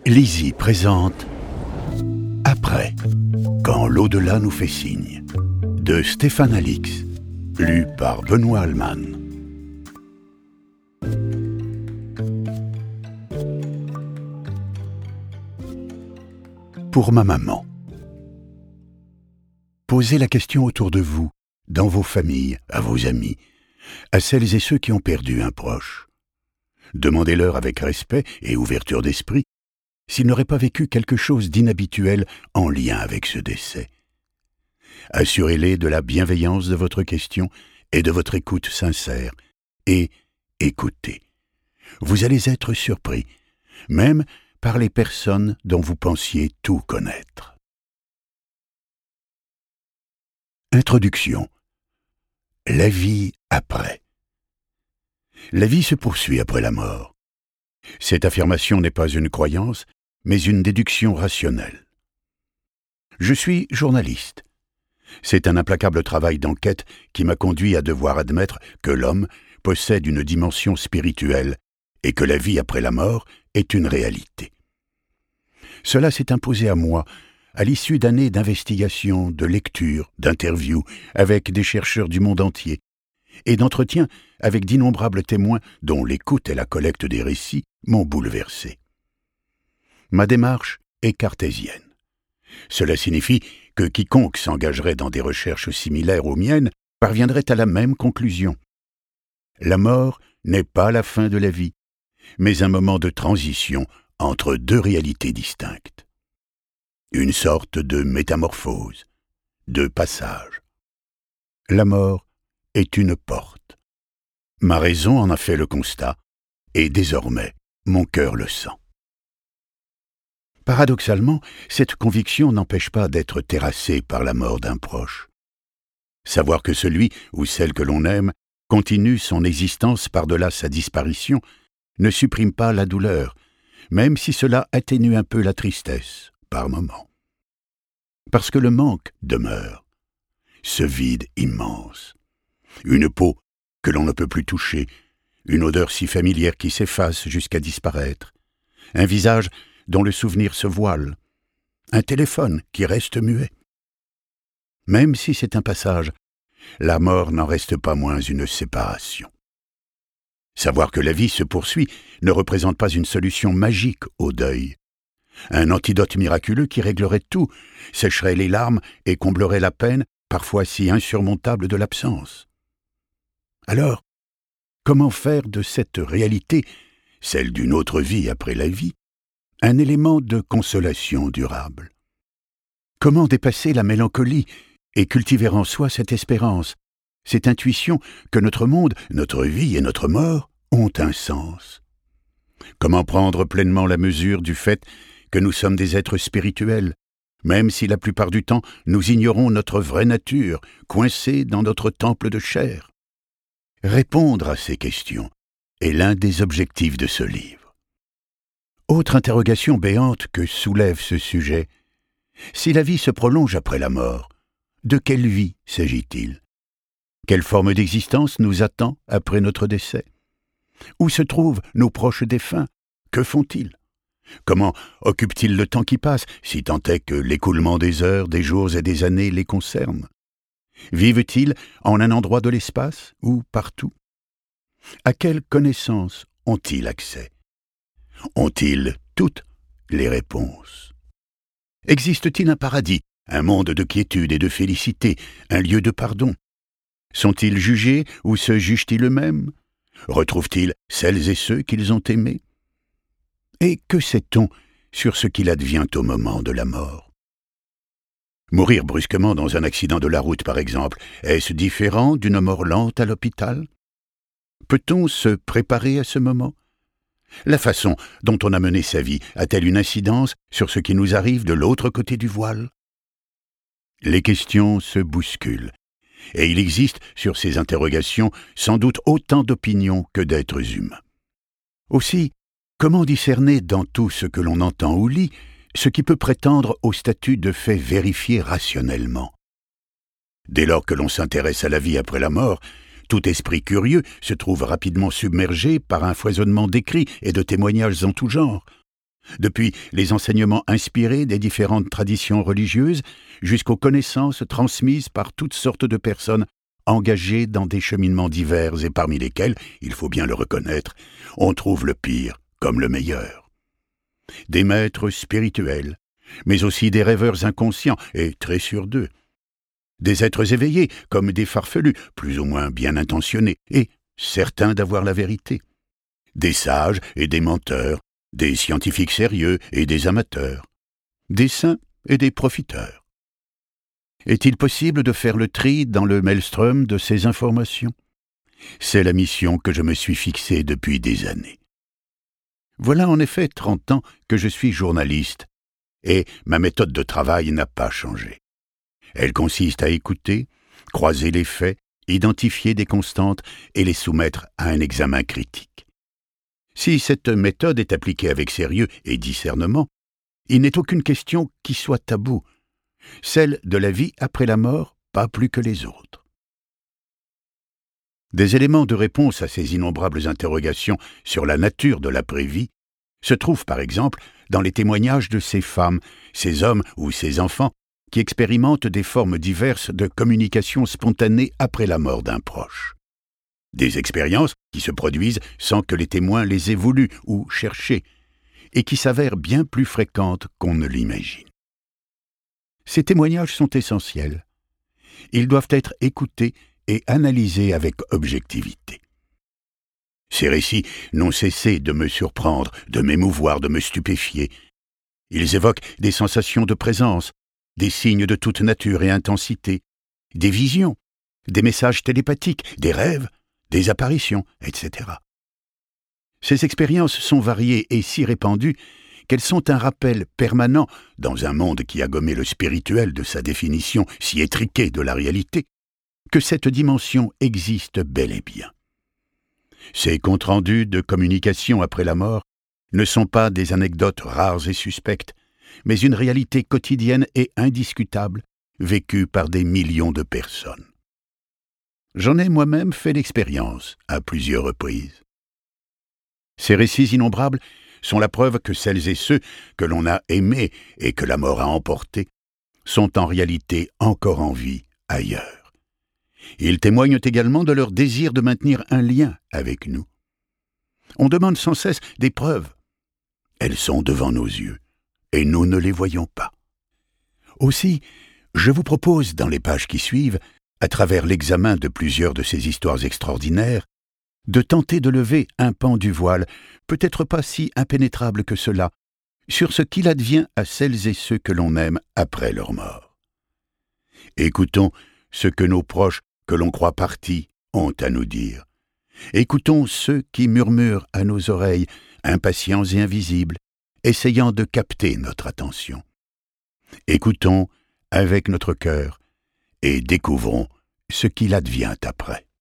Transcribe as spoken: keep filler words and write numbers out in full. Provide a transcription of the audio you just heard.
Lizzie présente Après, quand l'au-delà nous fait signe, de Stéphane Alix, lu par Benoît Alman. Pour ma maman. Posez la question autour de vous, dans vos familles, à vos amis, à celles et ceux qui ont perdu un proche. Demandez-leur avec respect et ouverture d'esprit s'ils n'auraient pas vécu quelque chose d'inhabituel en lien avec ce décès. Assurez-les de la bienveillance de votre question et de votre écoute sincère. Et écoutez. Vous allez être surpris, même par les personnes dont vous pensiez tout connaître. Introduction. La vie après. La vie se poursuit après la mort. Cette affirmation n'est pas une croyance, mais une déduction rationnelle. Je suis journaliste. C'est un implacable travail d'enquête qui m'a conduit à devoir admettre que l'homme possède une dimension spirituelle et que la vie après la mort est une réalité. Cela s'est imposé à moi à l'issue d'années d'investigation, de lecture, d'interviews avec des chercheurs du monde entier et d'entretiens avec d'innombrables témoins dont l'écoute et la collecte des récits m'ont bouleversé. Ma démarche est cartésienne. Cela signifie que quiconque s'engagerait dans des recherches similaires aux miennes parviendrait à la même conclusion. La mort n'est pas la fin de la vie, mais un moment de transition entre deux réalités distinctes. Une sorte de métamorphose, de passage. La mort est une porte. Ma raison en a fait le constat, et désormais, mon cœur le sent. Paradoxalement, cette conviction n'empêche pas d'être terrassée par la mort d'un proche. Savoir que celui ou celle que l'on aime continue son existence par-delà sa disparition ne supprime pas la douleur, même si cela atténue un peu la tristesse, par moments. Parce que le manque demeure, ce vide immense. Une peau que l'on ne peut plus toucher, une odeur si familière qui s'efface jusqu'à disparaître, un visage dont le souvenir se voile, un téléphone qui reste muet. Même si c'est un passage, la mort n'en reste pas moins une séparation. Savoir que la vie se poursuit ne représente pas une solution magique au deuil. Un antidote miraculeux qui réglerait tout, sécherait les larmes et comblerait la peine, parfois si insurmontable de l'absence. Alors, comment faire de cette réalité, celle d'une autre vie après la vie, un élément de consolation durable? Comment dépasser la mélancolie et cultiver en soi cette espérance, cette intuition que notre monde, notre vie et notre mort ont un sens? Comment prendre pleinement la mesure du fait que nous sommes des êtres spirituels, même si la plupart du temps nous ignorons notre vraie nature, coincée dans notre temple de chair? Répondre à ces questions est l'un des objectifs de ce livre. Autre interrogation béante que soulève ce sujet. Si la vie se prolonge après la mort, de quelle vie s'agit-il? Quelle forme d'existence nous attend après notre décès? Où se trouvent nos proches défunts? Que font-ils? Comment occupent-ils le temps qui passe, si tant est que l'écoulement des heures, des jours et des années les concerne? Vivent-ils en un endroit de l'espace ou partout? À quelles connaissances ont-ils accès? Ont-ils toutes les réponses? Existe-t-il un paradis, un monde de quiétude et de félicité, un lieu de pardon? Sont-ils jugés ou se jugent-ils eux-mêmes? Retrouvent-ils celles et ceux qu'ils ont aimés? Et que sait-on sur ce qu'il advient au moment de la mort? Mourir brusquement dans un accident de la route, par exemple, est-ce différent d'une mort lente à l'hôpital? Peut-on se préparer à ce moment? La façon dont on a mené sa vie a-t-elle une incidence sur ce qui nous arrive de l'autre côté du voile? Les questions se bousculent, et il existe sur ces interrogations sans doute autant d'opinions que d'êtres humains. Aussi, comment discerner dans tout ce que l'on entend ou lit ce qui peut prétendre au statut de fait vérifié rationnellement? Dès lors que l'on s'intéresse à la vie après la mort, tout esprit curieux se trouve rapidement submergé par un foisonnement d'écrits et de témoignages en tout genre. depuis les enseignements inspirés des différentes traditions religieuses jusqu'aux connaissances transmises par toutes sortes de personnes engagées dans des cheminements divers et parmi lesquels, il faut bien le reconnaître, on trouve le pire comme le meilleur. Des maîtres spirituels, mais aussi des rêveurs inconscients et très sûrs d'eux. Des êtres éveillés comme des farfelus, plus ou moins bien intentionnés, et certains d'avoir la vérité. Des sages et des menteurs, des scientifiques sérieux et des amateurs, des saints et des profiteurs. Est-il possible de faire le tri dans le maelstrom de ces informations? C'est la mission que je me suis fixée depuis des années. Voilà en effet trente ans que je suis journaliste, et ma méthode de travail n'a pas changé. Elle consiste à écouter, croiser les faits, identifier des constantes et les soumettre à un examen critique. Si cette méthode est appliquée avec sérieux et discernement, il n'est aucune question qui soit taboue. Celle de la vie après la mort, pas plus que les autres. Des éléments de réponse à ces innombrables interrogations sur la nature de l'après-vie se trouvent par exemple dans les témoignages de ces femmes, ces hommes ou ces enfants qui expérimentent des formes diverses de communication spontanée après la mort d'un proche. Des expériences qui se produisent sans que les témoins les aient voulues ou cherchées, et qui s'avèrent bien plus fréquentes qu'on ne l'imagine. Ces témoignages sont essentiels. Ils doivent être écoutés et analysés avec objectivité. Ces récits n'ont cessé de me surprendre, de m'émouvoir, de me stupéfier. Ils évoquent des sensations de présence, des signes de toute nature et intensité, des visions, des messages télépathiques, des rêves, des apparitions, et cetera. Ces expériences sont variées et si répandues qu'elles sont un rappel permanent, dans un monde qui a gommé le spirituel de sa définition si étriquée de la réalité, que cette dimension existe bel et bien. Ces comptes rendus de communication après la mort ne sont pas des anecdotes rares et suspectes, mais une réalité quotidienne et indiscutable, vécue par des millions de personnes. J'en ai moi-même fait l'expérience à plusieurs reprises. Ces récits innombrables sont la preuve que celles et ceux que l'on a aimés et que la mort a emportés sont en réalité encore en vie ailleurs. Ils témoignent également de leur désir de maintenir un lien avec nous. On demande sans cesse des preuves. Elles sont devant nos yeux, et nous ne les voyons pas. Aussi, je vous propose, dans les pages qui suivent, à travers l'examen de plusieurs de ces histoires extraordinaires, de tenter de lever un pan du voile, peut-être pas si impénétrable que cela, sur ce qu'il advient à celles et ceux que l'on aime après leur mort. Écoutons ce que nos proches, que l'on croit partis, ont à nous dire. Écoutons ceux qui murmurent à nos oreilles, impatients et invisibles, essayant de capter notre attention. Écoutons avec notre cœur et découvrons ce qu'il advient après.